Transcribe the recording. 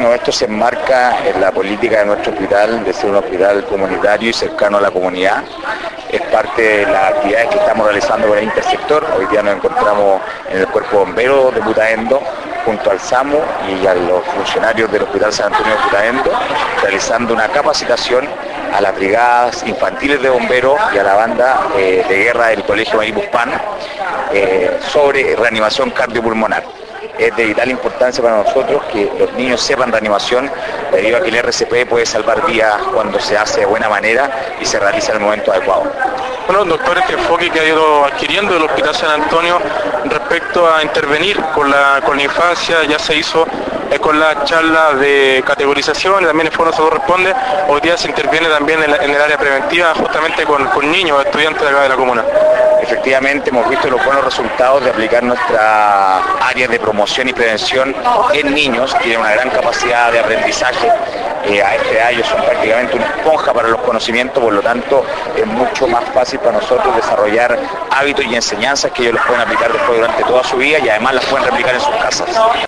Bueno, esto se enmarca en la política de nuestro hospital, de ser un hospital comunitario y cercano a la comunidad. Es parte de las actividades que estamos realizando con el Intersector. Hoy día nos encontramos en el Cuerpo Bombero de Putaendo, junto al SAMU y a los funcionarios del Hospital San Antonio de Putaendo, realizando una capacitación a las brigadas infantiles de bomberos y a la banda de guerra del Colegio Maripuspán sobre reanimación cardiopulmonar. Es de vital importancia para nosotros que los niños sepan reanimación, debido a que el RCP puede salvar vidas cuando se hace de buena manera y se realiza en el momento adecuado. Bueno, doctor, este enfoque que ha ido adquiriendo el Hospital San Antonio respecto a intervenir con la infancia, ya se hizo con la charla de categorización y también el Foro Salud Responde. Hoy día se interviene también en el área preventiva, justamente con niños, estudiantes de acá de la comuna. Efectivamente, hemos visto los buenos resultados de aplicar nuestra área de promoción y prevención en niños. Tienen una gran capacidad de aprendizaje. A esta edad ellos son prácticamente una esponja para los conocimientos, por lo tanto es mucho más fácil para nosotros desarrollar hábitos y enseñanzas que ellos los pueden aplicar después durante toda su vida y además las pueden replicar en sus casas.